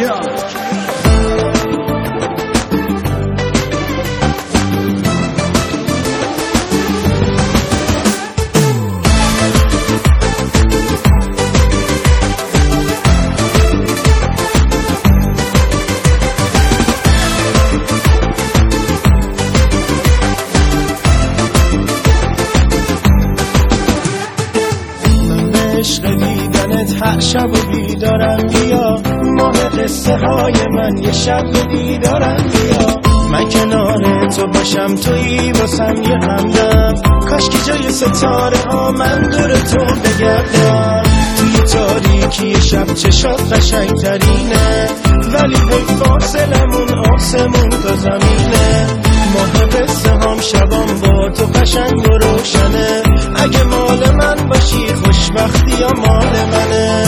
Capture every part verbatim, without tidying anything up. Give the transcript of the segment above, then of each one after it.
هر شب و بیدارم بیا، ماه قصه های من یه شب دیدارم بیا. من کنار تو باشم تویی واسم یه همدم، کاش که جای ستاره ها من دور تو بگردم. توی تاریکی شب چشات قشنگ ترینه، ولی هی فاصلمون آسمون تا زمینه. ماه قصه هم شبام با تو قشنگ و روشنه، اگه مال من باشی خوشبختی یا مال منه.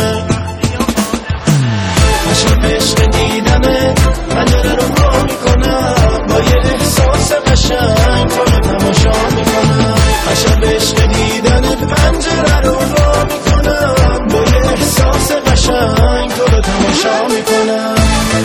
عشق عشق دیدنه من دل رو ها میکنم، با یه احساس قشنگ تو رو تماشا میکنم. عشق عشق دیدنه پنجره رو وا میکنم، با یه احساس قشنگ تو رو تماشا میکنم.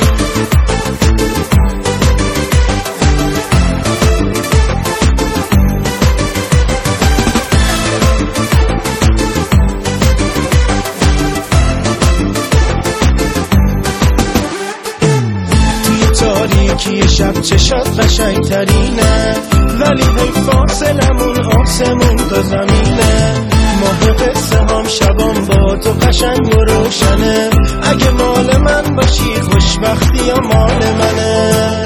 تاریکی شب چشات قشنگ ترینه، ولی هی فاصلمون آسمون تا زمینه. ماه قصه هم شبام با تو قشنگ و روشنه، اگه مال من باشی خوشبختی یا مال منه.